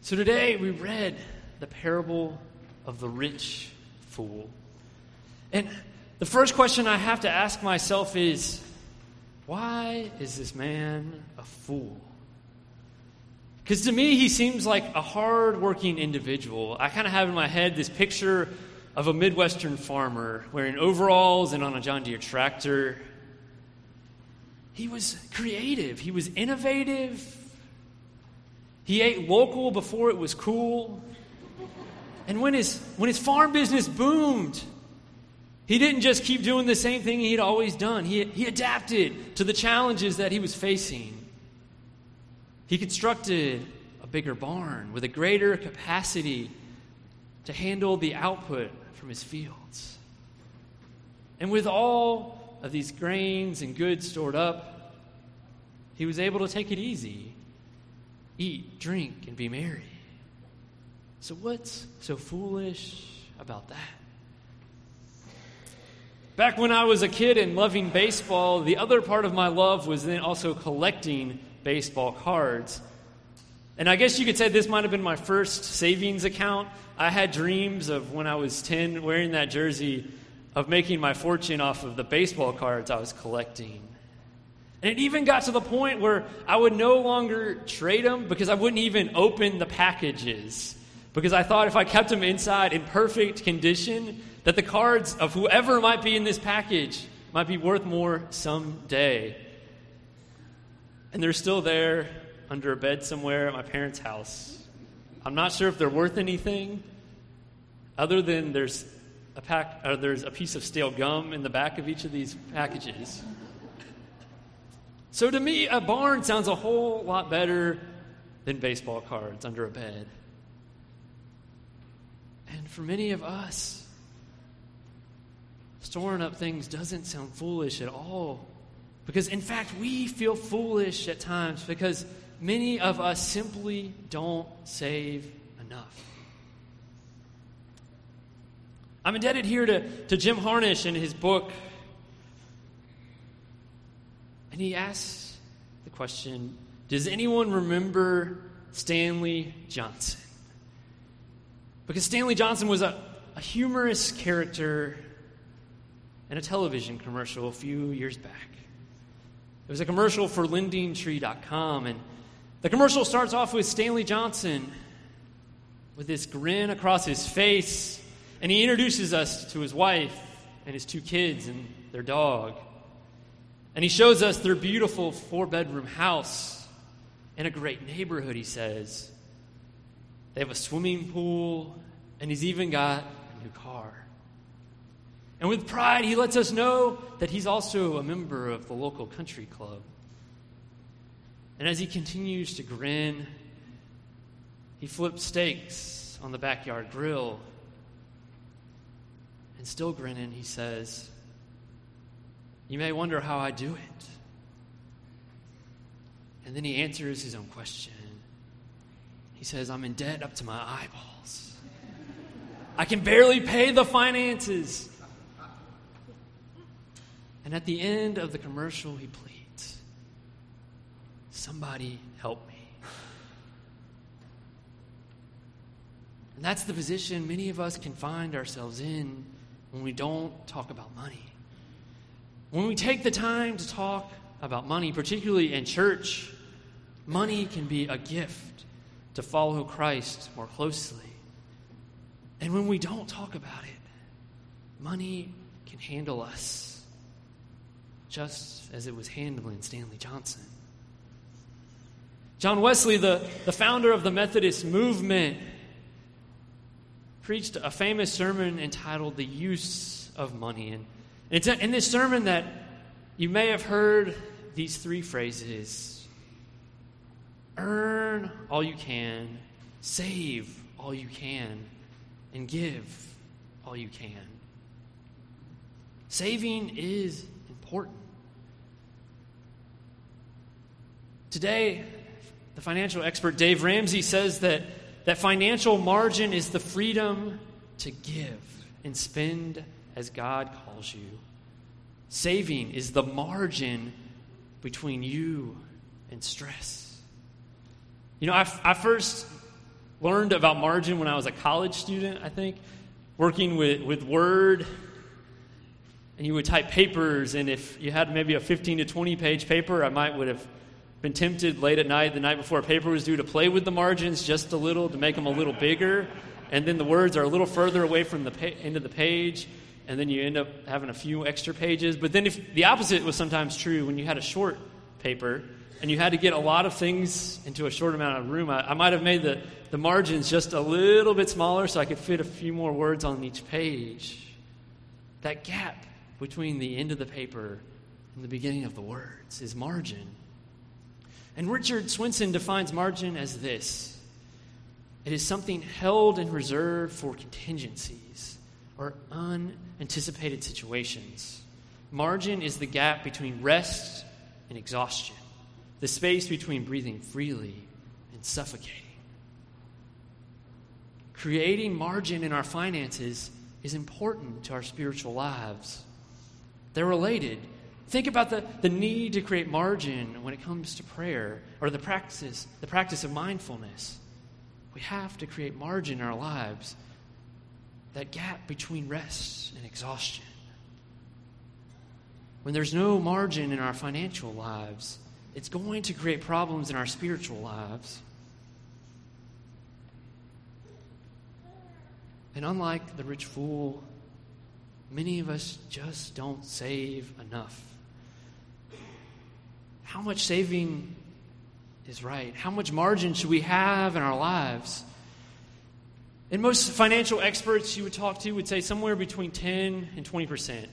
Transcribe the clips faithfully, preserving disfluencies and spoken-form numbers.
So today we read the parable of the rich fool. And the first question I have to ask myself is, why is this man a fool? Because to me, he seems like a hard-working individual. I kind of have in my head this picture of a Midwestern farmer wearing overalls and on a John Deere tractor. He was creative. He was innovative. He ate local before it was cool. And when his when his farm business boomed, he didn't just keep doing the same thing he'd always done. He, he adapted to the challenges that he was facing. He constructed a bigger barn with a greater capacity to handle the output from his fields. And with all of these grains and goods stored up, he was able to take it easy. Eat, drink, and be merry. So what's so foolish about that? Back when I was a kid and loving baseball, the other part of my love was then also collecting baseball cards. And I guess you could say this might have been my first savings account. I had dreams of when I was ten, wearing that jersey, of making my fortune off of the baseball cards I was collecting. And it even got to the point where I would no longer trade them because I wouldn't even open the packages. Because I thought if I kept them inside in perfect condition, that the cards of whoever might be in this package might be worth more someday. And they're still there under a bed somewhere at my parents' house. I'm not sure if they're worth anything other than there's a pack or there's a piece of stale gum in the back of each of these packages. So to me, a barn sounds a whole lot better than baseball cards under a bed. And for many of us, storing up things doesn't sound foolish at all. Because in fact, we feel foolish at times because many of us simply don't save enough. I'm indebted here to, to Jim Harnish in his book. And he asks the question, does anyone remember Stanley Johnson? Because Stanley Johnson was a, a humorous character in a television commercial a few years back. It was a commercial for lending tree dot com, and the commercial starts off with Stanley Johnson with this grin across his face, and he introduces us to his wife and his two kids and their dog. And he shows us their beautiful four-bedroom house in a great neighborhood, he says. They have a swimming pool, and he's even got a new car. And with pride, he lets us know that he's also a member of the local country club. And as he continues to grin, he flips steaks on the backyard grill. And still grinning, he says, "You may wonder how I do it." And then he answers his own question. He says, "I'm in debt up to my eyeballs. I can barely pay the finances." And at the end of the commercial, he pleads, "Somebody help me." And that's the position many of us can find ourselves in when we don't talk about money. When we take the time to talk about money, particularly in church, money can be a gift to follow Christ more closely. And when we don't talk about it, money can handle us, just as it was handling Stanley Johnson. John Wesley, the, the founder of the Methodist movement, preached a famous sermon entitled "The Use of Money." And it's in this sermon that you may have heard these three phrases: earn all you can, save all you can, and give all you can. Saving is important. Today, the financial expert Dave Ramsey says that, that financial margin is the freedom to give and spend as God calls you. Saving is the margin between you and stress. You know, I, I first learned about margin when I was a college student, I think, working with, with Word. And you would type papers, and if you had maybe a fifteen to twenty page paper, I might would have been tempted late at night, the night before a paper was due, to play with the margins just a little, to make them a little bigger. And then the words are a little further away from the pa- end of the page, and then you end up having a few extra pages. But then if the opposite was sometimes true, when you had a short paper and you had to get a lot of things into a short amount of room, I, I might have made the, the margins just a little bit smaller so I could fit a few more words on each page. That gap between the end of the paper and the beginning of the words is margin. And Richard Swinson defines margin as this: it is something held in reserve for contingencies or unanticipated situations. Margin is the gap between rest and exhaustion, the space between breathing freely and suffocating. Creating margin in our finances is important to our spiritual lives. They're related. Think about the, the need to create margin when it comes to prayer or the practice, the practice of mindfulness. We have to create margin in our lives, that gap between rest and exhaustion. When there's no margin in our financial lives, it's going to create problems in our spiritual lives. And unlike the rich fool, many of us just don't save enough. How much saving is right? How much margin should we have in our lives? And most financial experts you would talk to would say somewhere between ten and twenty percent.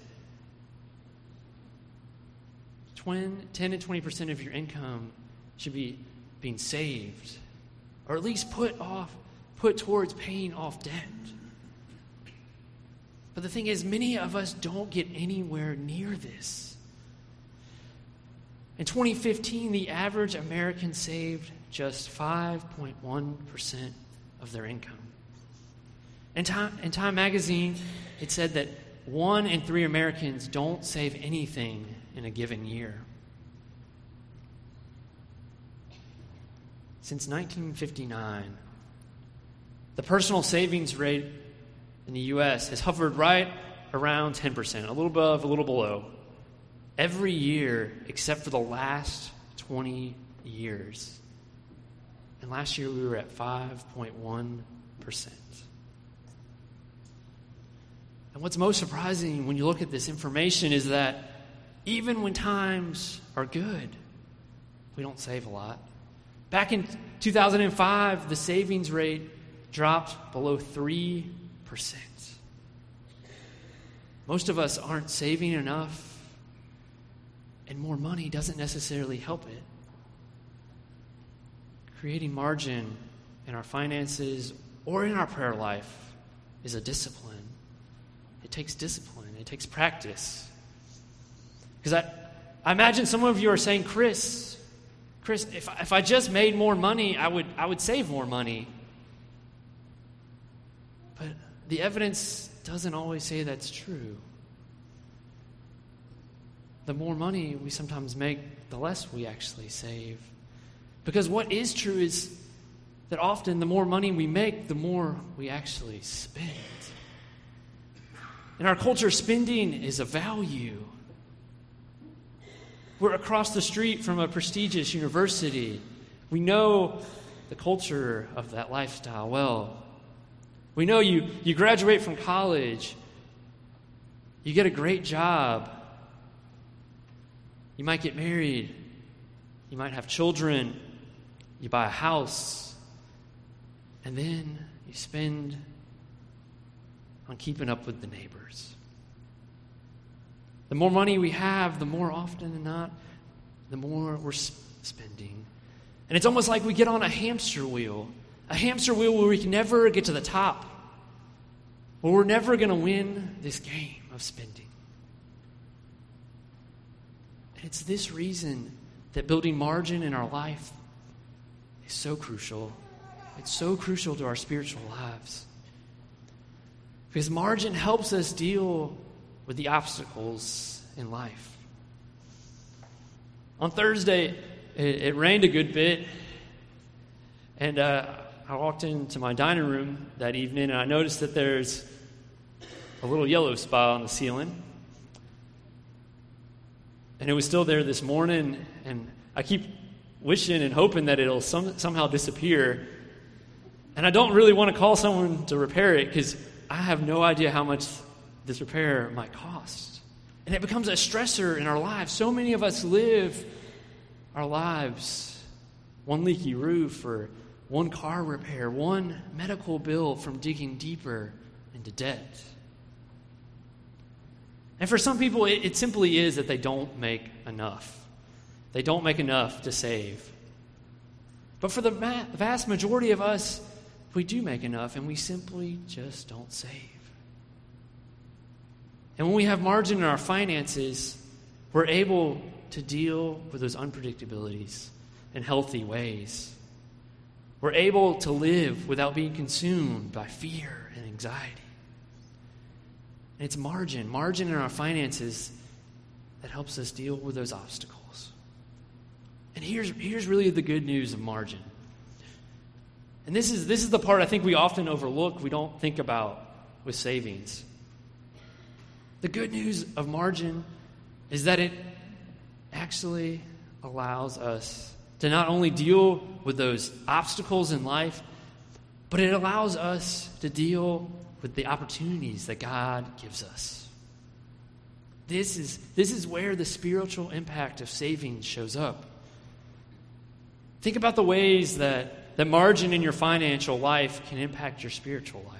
ten and twenty percent of your income should be being saved, or at least put off, put towards paying off debt. But the thing is, many of us don't get anywhere near this. In twenty fifteen, the average American saved just five point one percent of their income. In Time, in Time magazine, it said that one in three Americans don't save anything in a given year. Since nineteen fifty-nine, the personal savings rate in the U S has hovered right around ten percent, a little above, a little below, every year except for the last twenty years. And last year we were at five point one percent. And what's most surprising when you look at this information is that even when times are good, we don't save a lot. Back in two thousand five, the savings rate dropped below three percent. Most of us aren't saving enough, and more money doesn't necessarily help it. Creating margin in our finances or in our prayer life is a discipline. It takes discipline. It takes practice. Because I, I imagine some of you are saying, Chris, Chris, if if I just made more money, I would I would save more money. But the evidence doesn't always say that's true. The more money we sometimes make, the less we actually save. Because what is true is that often the more money we make, the more we actually spend. In our culture, spending is a value. We're across the street from a prestigious university. We know the culture of that lifestyle well. We know you, you graduate from college, you get a great job, you might get married, you might have children, you buy a house, and then you spend on keeping up with the neighbors. The more money we have, the more often than not, the more we're spending. And it's almost like we get on a hamster wheel. A hamster wheel where we can never get to the top. Where we're never going to win this game of spending. And it's this reason that building margin in our life is so crucial. It's so crucial to our spiritual lives. Because margin helps us deal with the obstacles in life. On Thursday, it, it rained a good bit. And uh, I walked into my dining room that evening, and I noticed that there's a little yellow spot on the ceiling. And it was still there this morning, and I keep wishing and hoping that it'll some, somehow disappear. And I don't really want to call someone to repair it because I have no idea how much this repair might cost. And it becomes a stressor in our lives. So many of us live our lives, one leaky roof or one car repair, one medical bill from digging deeper into debt. And for some people, it, it simply is that they don't make enough. They don't make enough to save. But for the ma- vast majority of us, we do make enough, and we simply just don't save. And when we have margin in our finances, we're able to deal with those unpredictabilities in healthy ways. We're able to live without being consumed by fear and anxiety. And it's margin, margin in our finances that helps us deal with those obstacles. And here's, here's really the good news of margin. And this is, this is the part I think we often overlook, we don't think about with savings. The good news of margin is that it actually allows us to not only deal with those obstacles in life, but it allows us to deal with the opportunities that God gives us. This is, this is where the spiritual impact of saving shows up. Think about the ways that, that margin in your financial life can impact your spiritual life.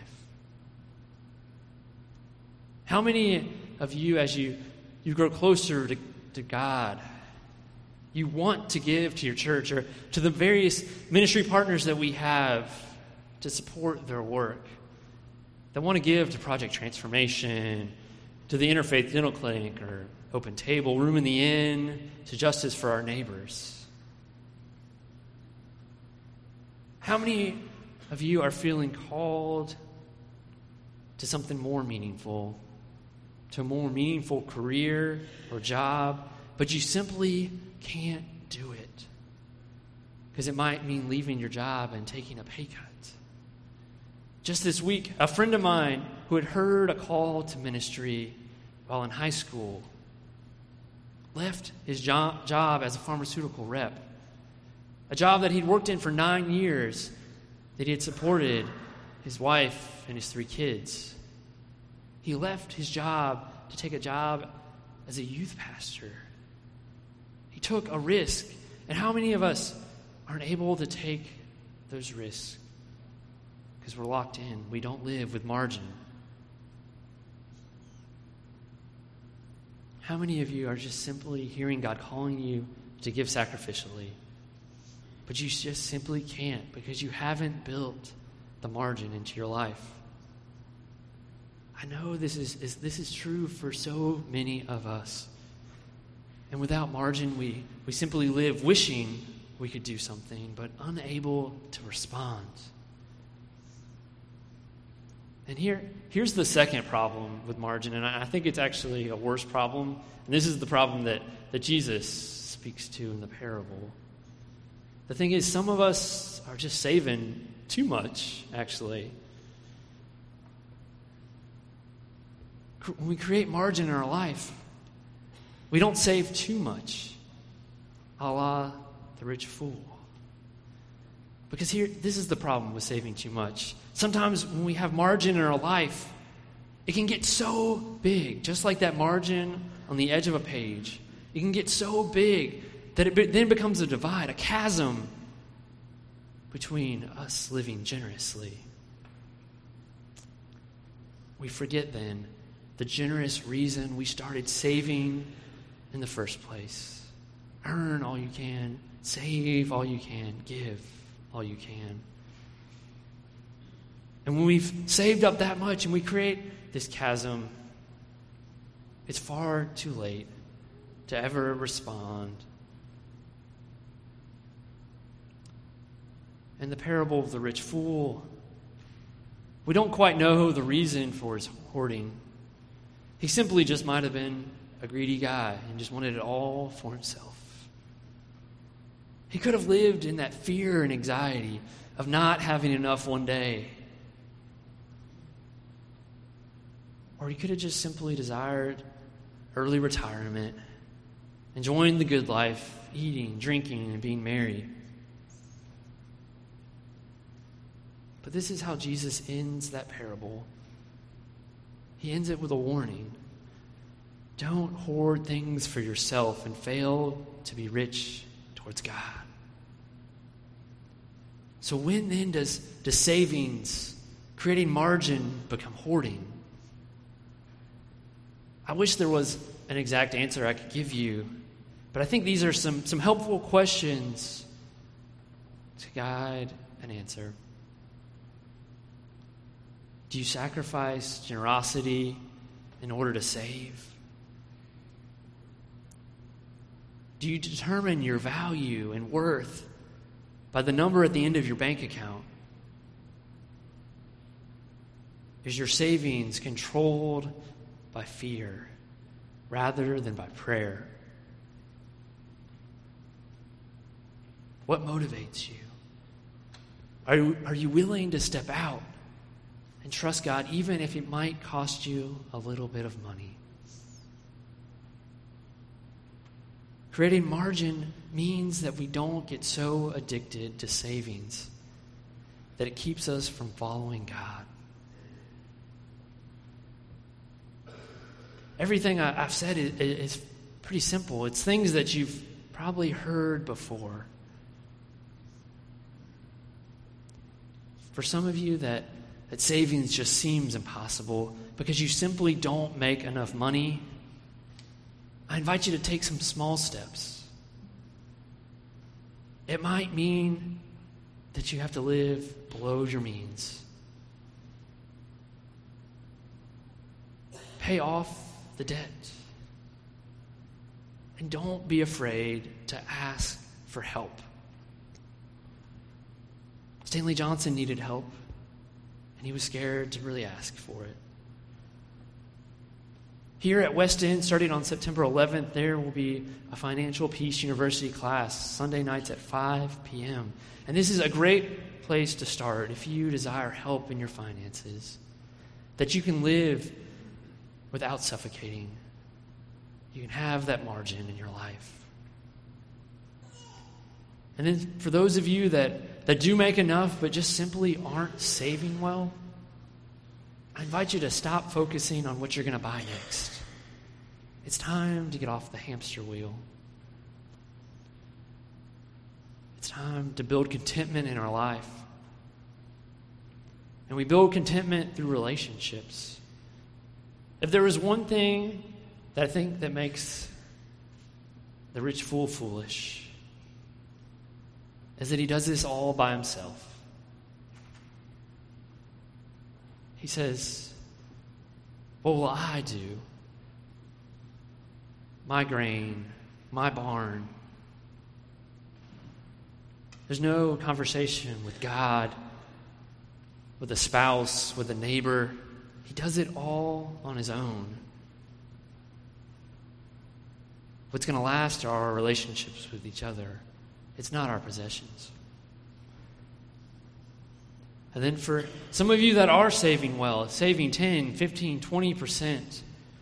How many of you, as you, you grow closer to, to God, you want to give to your church or to the various ministry partners that we have to support their work, that want to give to Project Transformation, to the Interfaith Dental Clinic or Open Table, Room in the Inn, to Justice for Our Neighbors? How many of you are feeling called to something more meaningful, to a more meaningful career or job, but you simply can't do it because it might mean leaving your job and taking a pay cut? Just this week, a friend of mine who had heard a call to ministry while in high school left his job, job as a pharmaceutical rep, a job that he'd worked in for nine years, that he had supported his wife and his three kids. He left his job to take a job as a youth pastor. He took a risk. And how many of us aren't able to take those risks? Because we're locked in. We don't live with margin. How many of you are just simply hearing God calling you to give sacrificially, but you just simply can't because you haven't built the margin into your life? I know this is, is this is true for so many of us. And without margin, we, we simply live wishing we could do something, but unable to respond. And here, here's the second problem with margin, and I think it's actually a worse problem. And this is the problem that, that Jesus speaks to in the parable. The thing is, some of us are just saving too much, actually. When we create margin in our life, we don't save too much, a la the rich fool. Because here, this is the problem with saving too much. Sometimes when we have margin in our life, it can get so big, just like that margin on the edge of a page. It can get so big that it be- then becomes a divide, a chasm between us living generously. We forget then the generous reason we started saving in the first place. Earn all you can, save all you can, give all you can. And when we've saved up that much and we create this chasm, it's far too late to ever respond. In the parable of the rich fool, we don't quite know the reason for his hoarding. He simply just might have been a greedy guy and just wanted it all for himself. He could have lived in that fear and anxiety of not having enough one day. Or you could have just simply desired early retirement, enjoying the good life, eating, drinking, and being merry. But this is how Jesus ends that parable. He ends it with a warning. Don't hoard things for yourself and fail to be rich towards God. So when then does, does savings, creating margin, become hoarding? I wish there was an exact answer I could give you, but I think these are some, some helpful questions to guide an answer. Do you sacrifice generosity in order to save? Do you determine your value and worth by the number at the end of your bank account? Is your savings controlled by fear rather than by prayer? What motivates you? Are you, are you willing to step out and trust God even if it might cost you a little bit of money? Creating margin means that we don't get so addicted to savings that it keeps us from following God. Everything I, I've said is, is pretty simple. It's things that you've probably heard before. For some of you, that, that savings just seems impossible because you simply don't make enough money. I invite you to take some small steps. It might mean that you have to live below your means. Pay off the debt. And don't be afraid to ask for help. Stanley Johnson needed help, and he was scared to really ask for it. Here at West End, starting on September eleventh, there will be a Financial Peace University class, Sunday nights at five p.m. And this is a great place to start if you desire help in your finances, that you can live without suffocating. You can have that margin in your life. And then for those of you that, that do make enough but just simply aren't saving well, I invite you to stop focusing on what you're going to buy next. It's time to get off the hamster wheel. It's time to build contentment in our life. And we build contentment through relationships. If there is one thing that I think that makes the rich fool foolish, is that he does this all by himself. He says, what will I do? My grain, my barn. There's no conversation with God, with a spouse, with a neighbor. He does it all on his own. What's going to last are our relationships with each other. It's not our possessions. And then for some of you that are saving well, saving ten, fifteen, twenty percent,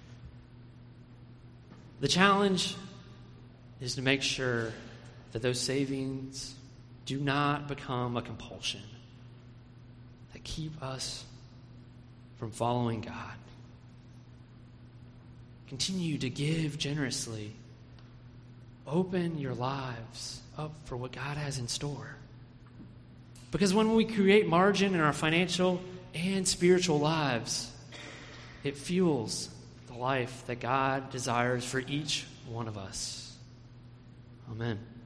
the challenge is to make sure that those savings do not become a compulsion that keep us from following God. Continue to give generously. Open your lives up for what God has in store. Because when we create margin in our financial and spiritual lives, it fuels the life that God desires for each one of us. Amen.